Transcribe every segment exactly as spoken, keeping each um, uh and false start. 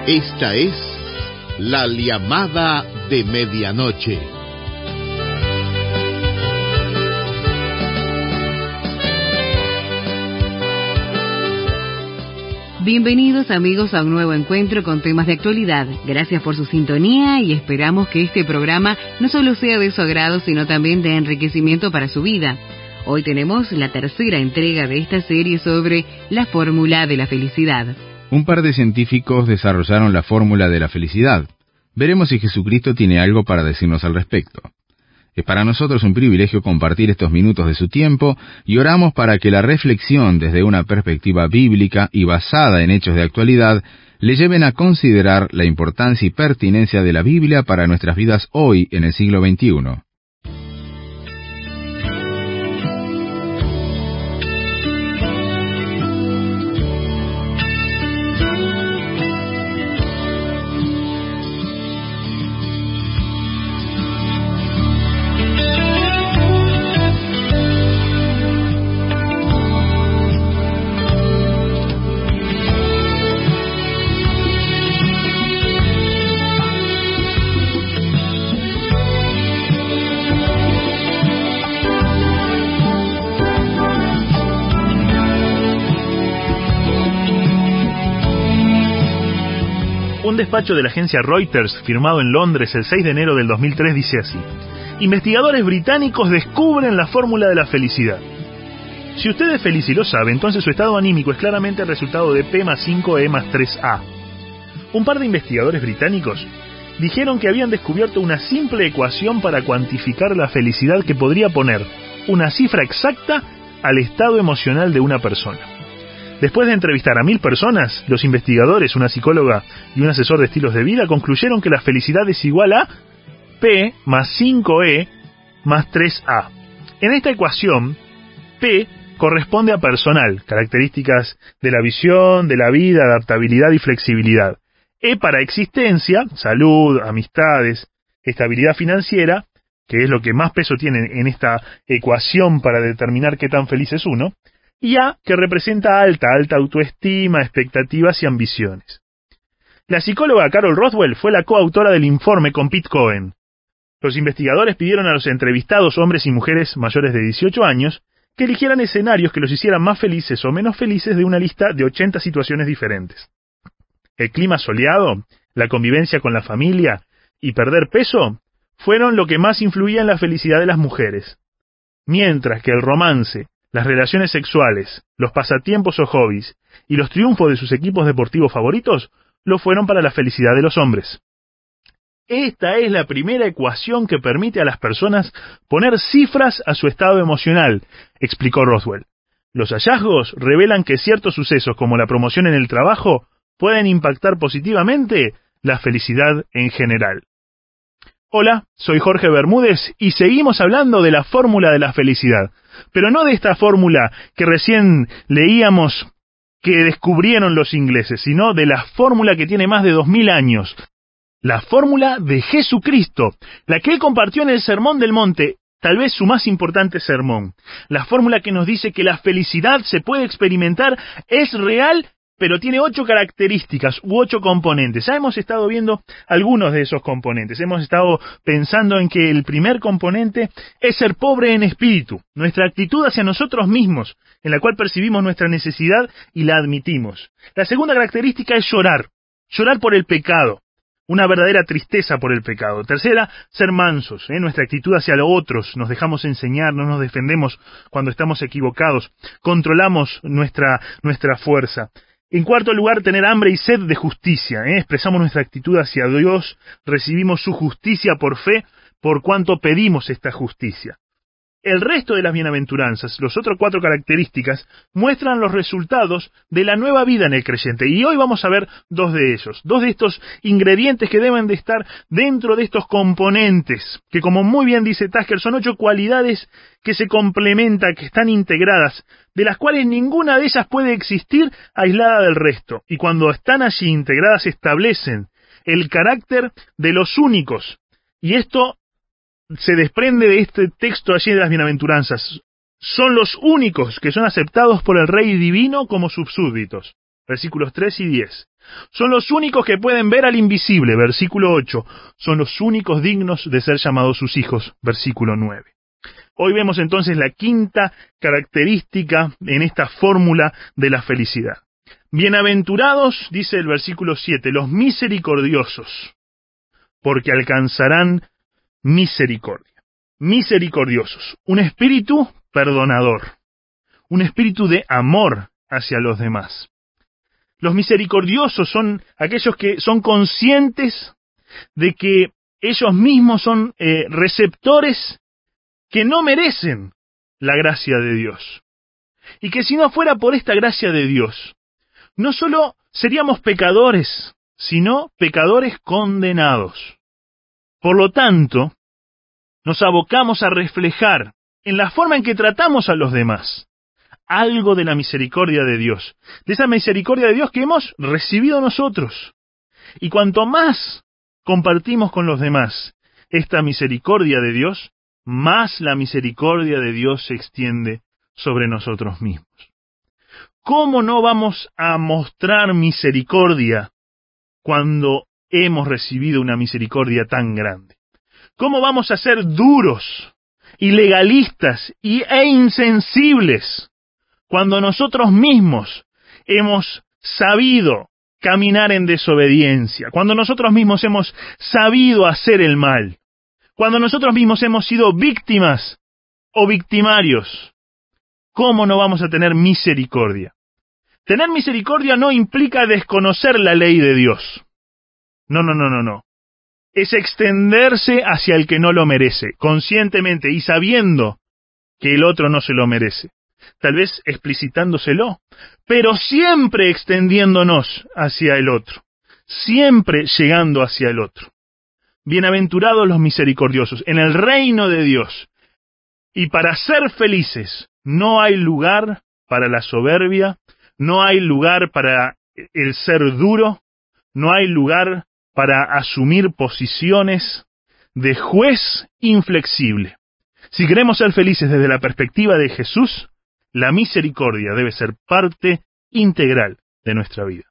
Esta es la llamada de medianoche. Bienvenidos amigos a un nuevo encuentro con temas de actualidad. Gracias por su sintonía y esperamos que este programa no solo sea de su agrado, sino también de enriquecimiento para su vida. Hoy tenemos la tercera entrega de esta serie sobre la fórmula de la felicidad. Un par de científicos desarrollaron la fórmula de la felicidad. Veremos si Jesucristo tiene algo para decirnos al respecto. Es para nosotros un privilegio compartir estos minutos de su tiempo y oramos para que la reflexión desde una perspectiva bíblica y basada en hechos de actualidad le lleven a considerar la importancia y pertinencia de la Biblia para nuestras vidas hoy en el siglo veintiuno. Un despacho de la agencia Reuters, firmado en Londres el seis de enero del dos mil tres, dice así: investigadores británicos descubren la fórmula de la felicidad. Si usted es feliz y lo sabe, entonces su estado anímico es claramente el resultado de P más cinco E más tres A. Un par de investigadores británicos dijeron que habían descubierto una simple ecuación para cuantificar la felicidad que podría poner una cifra exacta al estado emocional de una persona. Después de entrevistar a mil personas, los investigadores, una psicóloga y un asesor de estilos de vida, concluyeron que la felicidad es igual a P más cinco E más tres A. En esta ecuación, P corresponde a personal, características de la visión, de la vida, adaptabilidad y flexibilidad. E para existencia, salud, amistades, estabilidad financiera, que es lo que más peso tiene en esta ecuación para determinar qué tan feliz es uno. Y A, que representa alta, alta autoestima, expectativas y ambiciones. La psicóloga Carol Rothwell fue la coautora del informe con Pete Cohen. Los investigadores pidieron a los entrevistados, hombres y mujeres mayores de dieciocho años, que eligieran escenarios que los hicieran más felices o menos felices de una lista de ochenta situaciones diferentes. El clima soleado, la convivencia con la familia y perder peso fueron lo que más influía en la felicidad de las mujeres, mientras que el romance, las relaciones sexuales, los pasatiempos o hobbies y los triunfos de sus equipos deportivos favoritos lo fueron para la felicidad de los hombres. Esta es la primera ecuación que permite a las personas poner cifras a su estado emocional, explicó Rothwell. Los hallazgos revelan que ciertos sucesos como la promoción en el trabajo pueden impactar positivamente la felicidad en general. Hola, soy Jorge Bermúdez y seguimos hablando de la fórmula de la felicidad. Pero no de esta fórmula que recién leíamos que descubrieron los ingleses, sino de la fórmula que tiene más de dos mil años. La fórmula de Jesucristo, la que él compartió en el Sermón del Monte, tal vez su más importante sermón. La fórmula que nos dice que la felicidad se puede experimentar, es real, pero tiene ocho características u ocho componentes. Ya hemos estado viendo algunos de esos componentes. Hemos estado pensando en que el primer componente es ser pobre en espíritu, nuestra actitud hacia nosotros mismos, en la cual percibimos nuestra necesidad y la admitimos. La segunda característica es llorar, llorar por el pecado, una verdadera tristeza por el pecado. Tercera, ser mansos, ¿eh? Nuestra actitud hacia los otros, nos dejamos enseñar, no nos defendemos cuando estamos equivocados, controlamos nuestra, nuestra fuerza. En cuarto lugar, tener hambre y sed de justicia, ¿eh? Expresamos nuestra actitud hacia Dios, recibimos su justicia por fe, por cuanto pedimos esta justicia. El resto de las bienaventuranzas, las otras cuatro características, muestran los resultados de la nueva vida en el creyente. Y hoy vamos a ver dos de ellos, dos de estos ingredientes que deben de estar dentro de estos componentes, que como muy bien dice Tasker, son ocho cualidades que se complementan, que están integradas, de las cuales ninguna de ellas puede existir aislada del resto. Y cuando están allí integradas, establecen el carácter de los únicos. Y esto se desprende de este texto allí de las bienaventuranzas. Son los únicos que son aceptados por el Rey Divino como sus súbditos. Versículos tres y diez. Son los únicos que pueden ver al invisible, versículo ocho. Son los únicos dignos de ser llamados sus hijos, versículo nueve. Hoy vemos entonces la quinta característica en esta fórmula de la felicidad. Bienaventurados, dice el versículo siete, los misericordiosos, porque alcanzarán misericordia. Misericordiosos, un espíritu perdonador, un espíritu de amor hacia los demás. Los misericordiosos son aquellos que son conscientes de que ellos mismos son eh, receptores que no merecen la gracia de Dios. Y que si no fuera por esta gracia de Dios, no solo seríamos pecadores, sino pecadores condenados. Por lo tanto, nos abocamos a reflejar en la forma en que tratamos a los demás algo de la misericordia de Dios, de esa misericordia de Dios que hemos recibido nosotros. Y cuanto más compartimos con los demás esta misericordia de Dios, más la misericordia de Dios se extiende sobre nosotros mismos. ¿Cómo no vamos a mostrar misericordia cuando hemos recibido una misericordia tan grande? ¿Cómo vamos a ser duros y legalistas y, e insensibles cuando nosotros mismos hemos sabido caminar en desobediencia, cuando nosotros mismos hemos sabido hacer el mal, cuando nosotros mismos hemos sido víctimas o victimarios? ¿Cómo no vamos a tener misericordia? Tener misericordia no implica desconocer la ley de Dios. No, no, no, no, no. Es extenderse hacia el que no lo merece, conscientemente y sabiendo que el otro no se lo merece. Tal vez explicitándoselo, pero siempre extendiéndonos hacia el otro, siempre llegando hacia el otro. Bienaventurados los misericordiosos, en el reino de Dios. Y para ser felices, no hay lugar para la soberbia, no hay lugar para el ser duro, no hay lugar para asumir posiciones de juez inflexible. Si queremos ser felices desde la perspectiva de Jesús, la misericordia debe ser parte integral de nuestra vida.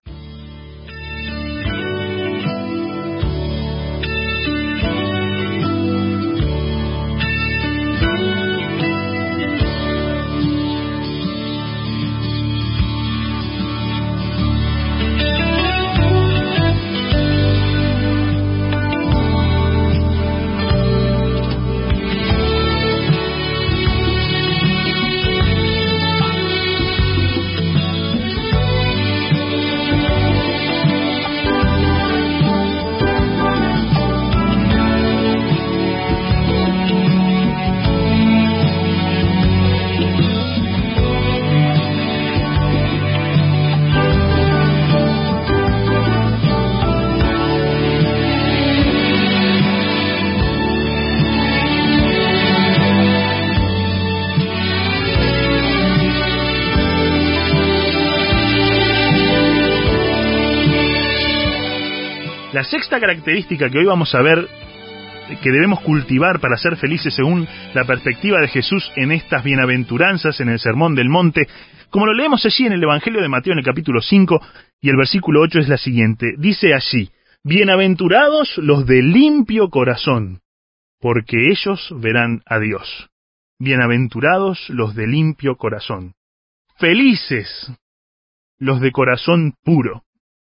La sexta característica que hoy vamos a ver, que debemos cultivar para ser felices según la perspectiva de Jesús en estas bienaventuranzas, en el Sermón del Monte, como lo leemos allí en el Evangelio de Mateo en el capítulo cinco, y el versículo ocho es la siguiente. Dice allí: bienaventurados los de limpio corazón, porque ellos verán a Dios. Bienaventurados los de limpio corazón. Felices los de corazón puro.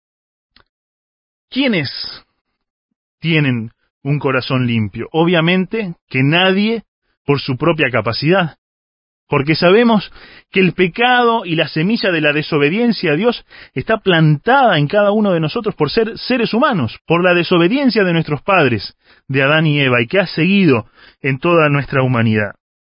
¿Quiénes tienen un corazón limpio? Obviamente que nadie por su propia capacidad, porque sabemos que el pecado y la semilla de la desobediencia a Dios está plantada en cada uno de nosotros por ser seres humanos, por la desobediencia de nuestros padres, de Adán y Eva, y que ha seguido en toda nuestra humanidad.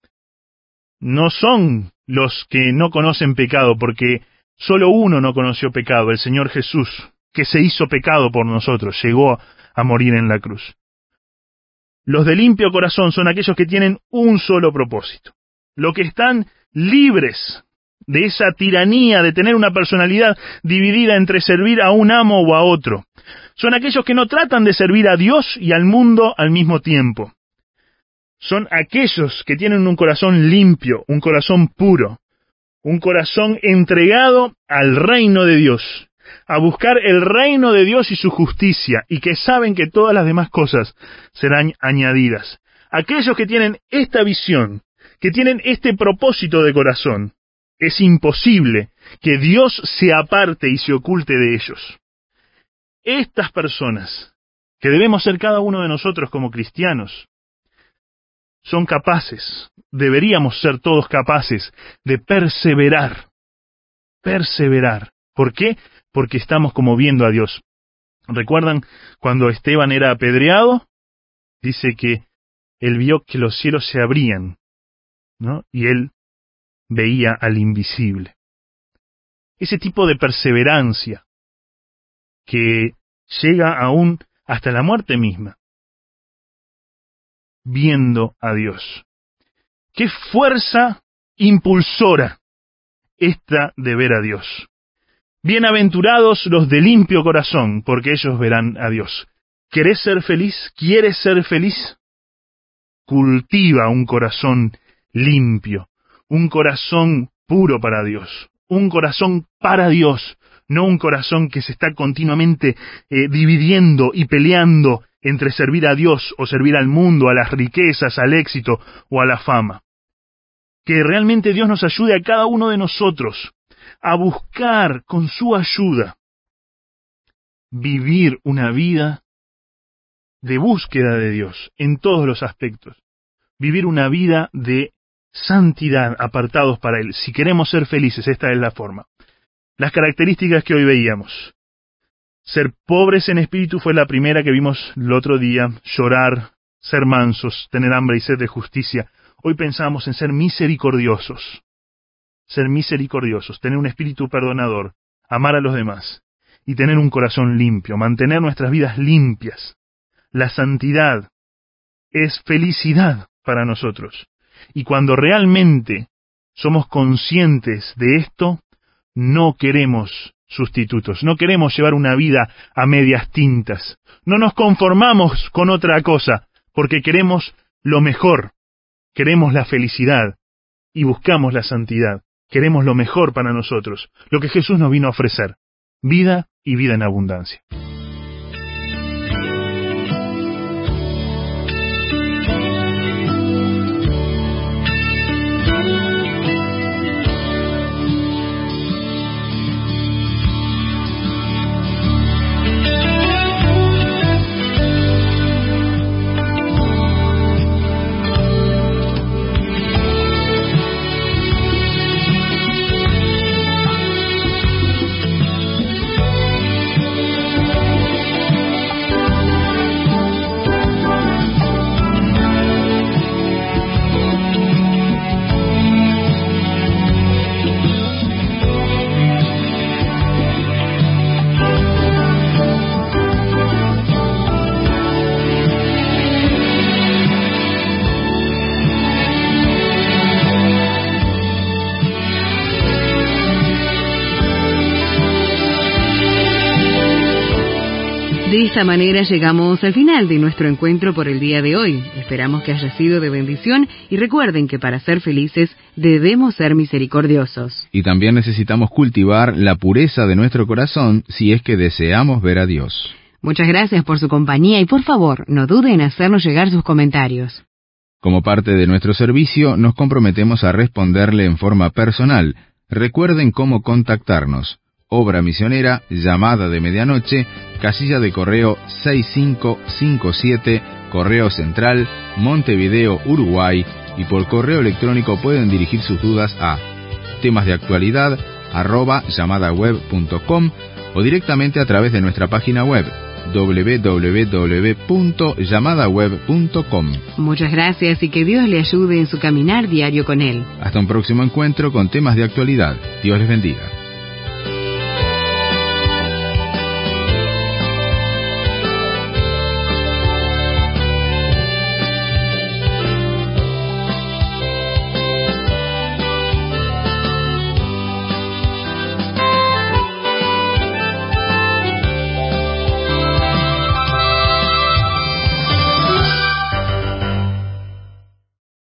No son los que no conocen pecado, porque solo uno no conoció pecado, el Señor Jesús, que se hizo pecado por nosotros, llegó a morir en la cruz. Los de limpio corazón son aquellos que tienen un solo propósito, los que están libres de esa tiranía de tener una personalidad dividida entre servir a un amo o a otro. Son aquellos que no tratan de servir a Dios y al mundo al mismo tiempo. Son aquellos que tienen un corazón limpio, un corazón puro, un corazón entregado al reino de Dios, a buscar el reino de Dios y su justicia, y que saben que todas las demás cosas serán añadidas. Aquellos que tienen esta visión, que tienen este propósito de corazón, es imposible que Dios se aparte y se oculte de ellos. Estas personas, que debemos ser cada uno de nosotros como cristianos, son capaces, deberíamos ser todos capaces de perseverar, perseverar. ¿Por qué? Porque estamos como viendo a Dios. ¿Recuerdan cuando Esteban era apedreado? Dice que él vio que los cielos se abrían, ¿no? Y él veía al invisible. Ese tipo de perseverancia que llega aún hasta la muerte misma, viendo a Dios. ¡Qué fuerza impulsora esta de ver a Dios! Bienaventurados los de limpio corazón, porque ellos verán a Dios. ¿Querés ser feliz? ¿Quieres ser feliz? Cultiva un corazón limpio, un corazón puro para Dios, un corazón para Dios, no un corazón que se está continuamente eh, dividiendo y peleando entre servir a Dios o servir al mundo, a las riquezas, al éxito o a la fama. Que realmente Dios nos ayude a cada uno de nosotros a buscar con su ayuda vivir una vida de búsqueda de Dios en todos los aspectos. Vivir una vida de santidad, apartados para Él. Si queremos ser felices, esta es la forma. Las características que hoy veíamos. Ser pobres en espíritu fue la primera que vimos el otro día. Llorar, ser mansos, tener hambre y sed de justicia. Hoy pensamos en ser misericordiosos. Ser misericordiosos, tener un espíritu perdonador, amar a los demás y tener un corazón limpio, mantener nuestras vidas limpias. La santidad es felicidad para nosotros. Y cuando realmente somos conscientes de esto, no queremos sustitutos, no queremos llevar una vida a medias tintas. No nos conformamos con otra cosa, porque queremos lo mejor, queremos la felicidad y buscamos la santidad. Queremos lo mejor para nosotros, lo que Jesús nos vino a ofrecer, vida y vida en abundancia. De esta manera llegamos al final de nuestro encuentro por el día de hoy. Esperamos que haya sido de bendición y recuerden que para ser felices debemos ser misericordiosos. Y también necesitamos cultivar la pureza de nuestro corazón si es que deseamos ver a Dios. Muchas gracias por su compañía y por favor, no duden en hacernos llegar sus comentarios. Como parte de nuestro servicio, nos comprometemos a responderle en forma personal. Recuerden cómo contactarnos. Obra Misionera, Llamada de Medianoche, casilla de correo seis cinco cinco siete, Correo Central, Montevideo, Uruguay, y por correo electrónico pueden dirigir sus dudas a temas de actualidad arroba llamadaweb punto com o directamente a través de nuestra página web doble u doble u doble u punto llamadaweb punto com. Muchas gracias y que Dios le ayude en su caminar diario con Él. Hasta un próximo encuentro con temas de actualidad. Dios les bendiga.